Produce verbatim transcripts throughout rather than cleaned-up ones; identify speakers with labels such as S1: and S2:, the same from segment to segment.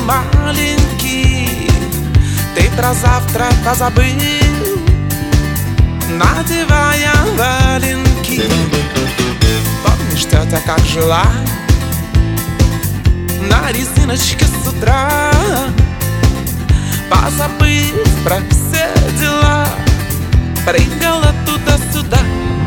S1: маленький, ты про завтра позабыл, надевая валенки. Помнишь, тетя как жила на резиночке с утра, позабыв про все дела, прыгала туда-сюда.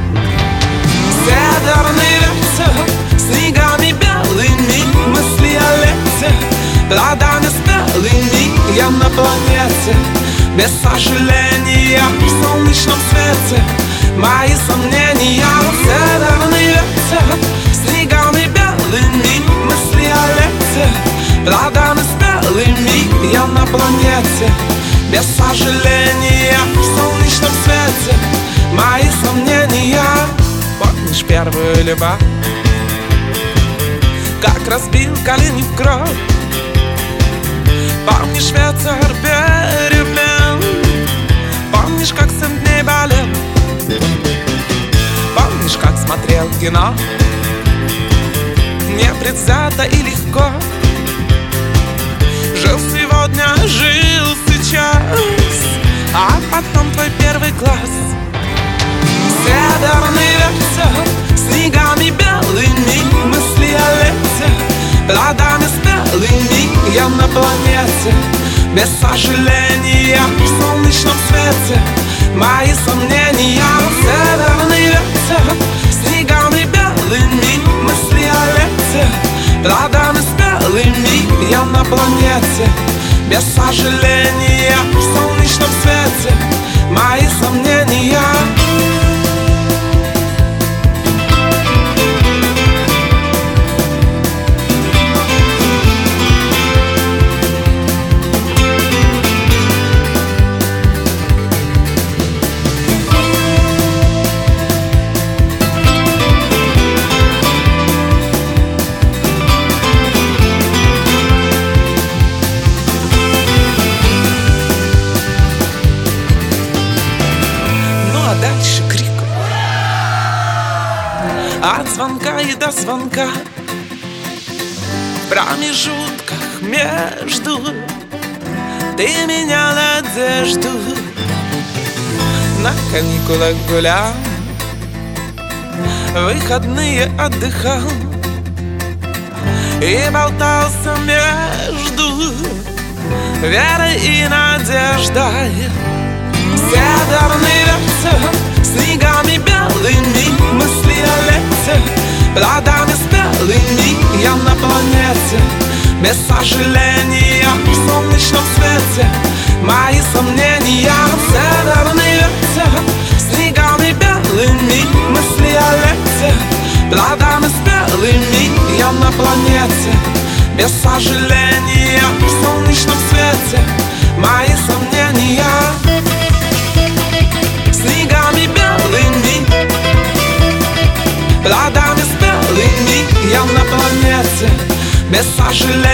S1: Северный ветер снегами белыми, мысли о лете плодами спелыми. Я на планете без сожаления, в солнечном свете мои сомнения. Северный ветер снегами белыми, мысли о лете плодами спелыми. Я на планете без сожаления, в солнечном свете мои сомнения. Помнишь первую любовь, как разбил колени в кровь? Помнишь ветер перемен? Помнишь, как семь дней болел? Помнишь, как смотрел кино? Непредвзято и легко. Жил сегодня, жил сейчас, а потом твой первый класс. Северный ветер снегами белыми, мысли о лете плодами спелыми. Я на планете без сожаления, в солнечном свете мои сомнения. Северный ветер снегами белыми, мысли о лете плодами спелыми. Я на планете без сожаления, в солнечном свете мои сомнения. Дальше крик от звонка и до звонка, в промежутках между ты менял одежду. На каникулах гулял, выходные отдыхал и болтался между верой и надеждой. Северный ветер снегами белыми, мысли о лете плодами спелыми. Я на планете без сожаления, в солнечном свете мои сомнения. Северный ветер снегами белыми, мысли о лете плодами спелыми. Я на планете без сожаления, в солнечном свете мои сомнения. Снегами белыми, плодами спелыми. Я на планете без сожаления.